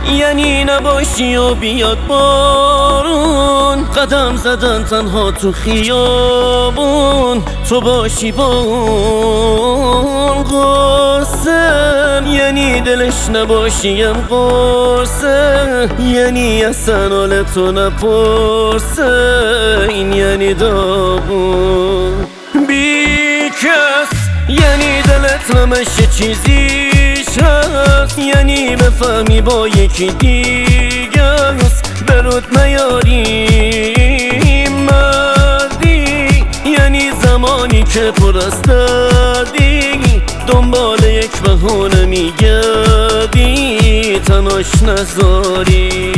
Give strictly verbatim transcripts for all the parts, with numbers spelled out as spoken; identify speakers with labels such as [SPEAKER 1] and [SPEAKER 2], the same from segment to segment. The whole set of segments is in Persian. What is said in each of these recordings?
[SPEAKER 1] یعنی نباشی و بیاد بارون، قدم زدن تنها تو خیابون، تو باشی با اون قرصه. یعنی دلش نباشیم قرصه، یعنی اصلا حال تو نپرسه. این یعنی داغون بی کس، یعنی دلت همش چیزیش هست، یعنی بفهمی با یکی دیگه است، برود نیاری مردی. یعنی زمانی که پر از دردی، دنبال یک بهونه میگردی، تناش نذاری.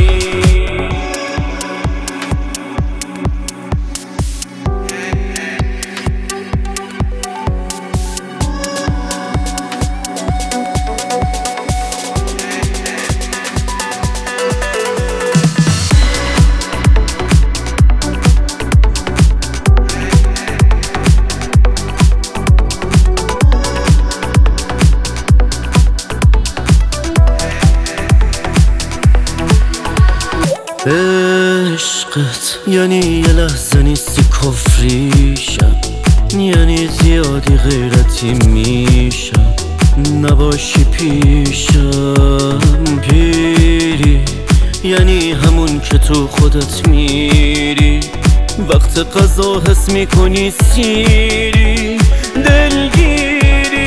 [SPEAKER 1] عشقت یعنی یه لحظه نیستی کفریشم، یعنی زیادی غیرتی میشم نباشی پیشم. پیری یعنی همون که تو خودت میری، وقت قضا حس میکنی سیری دلگیری.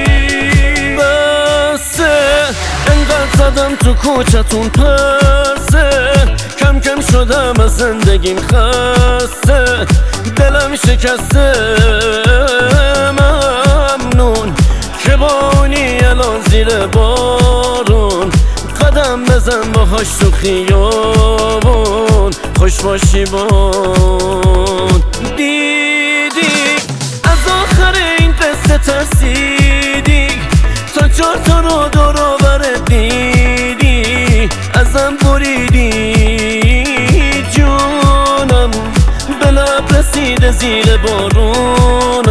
[SPEAKER 1] بسه انقدر زدم تو کوچتون پسه، کم کم شدم از زندگیم خسته، دلم شکسته. ممنون که با اونی الان زیر بارون، قدم بزن باهاش تو خیابون، خوش باشی بون. دیدی از آخر این قصه ترسیدی، تا چهار تا رو دور و برت دیدی، ازم بریدی جونم، به لب رسیده زیر بارون.